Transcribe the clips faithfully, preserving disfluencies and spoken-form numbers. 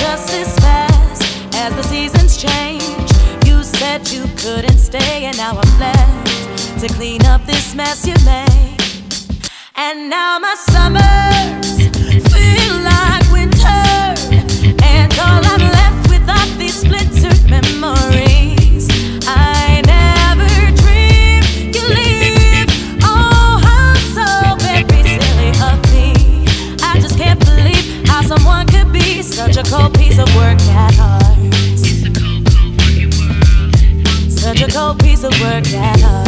just as fast as the seasons change. You said you couldn't stay, and now I'm left to clean up this mess you made. And now my summers feel like winter, and all I'm left with are these splintered memories. I never dreamed you'd leave. Oh, how so very silly of me. I just can't believe how someone could be such a cold piece of work at heart. Such a cold piece of work at heart.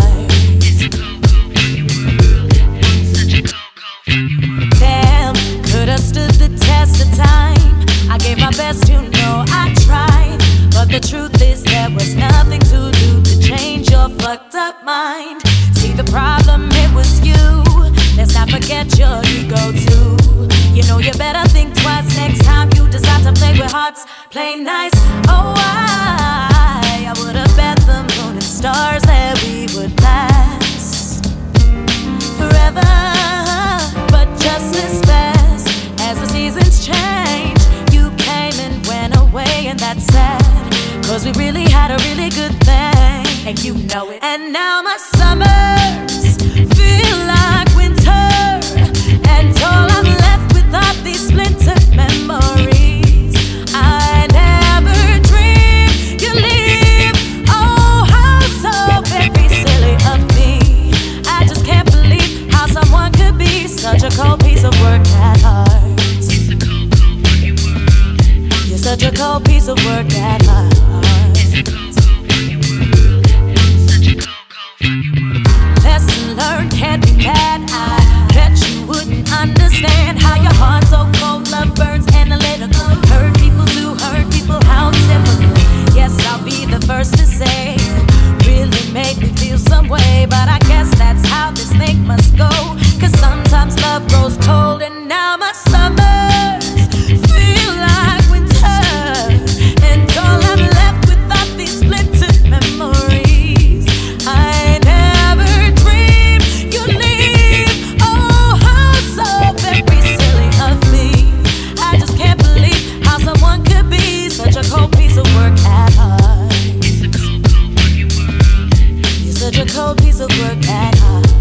Damn, could have stood the test of time. I gave my best, you know I tried. But the truth is there was nothing to do to change your fucked up mind. See the problem, it was you. Let's not forget your ego too. You know you better think twice next time you decide to play with hearts. Play nice, oh I, I would have bet the moon and stars that we would last forever. But just as fast as the seasons change, you came and went away, and that's sad, cause we really had a really good thing, and you know it. And now my summers feel like winter, and all I'm left with are these splintered memories. I never dreamed you'd leave. Oh, how so very silly of me. I just can't believe how someone could be such a cold piece of work at heart. You're such a cold piece of work at heart. Lesson learned, can't be mad. I bet you wouldn't understand how your heart's so cold, love burns analytical. Hurt people do hurt people, how typical. Yes, I'll be the first to say really made me feel some way, but I guess that's how this thing must go. Cause sometimes love grows cold, and now my summers feel like winter, and all I'm left with are these splintered memories. I never dreamed you'd leave. Oh, how so very silly of me. I just can't believe how someone could be such a cold piece of work at heart. You're such a cold piece of work at heart.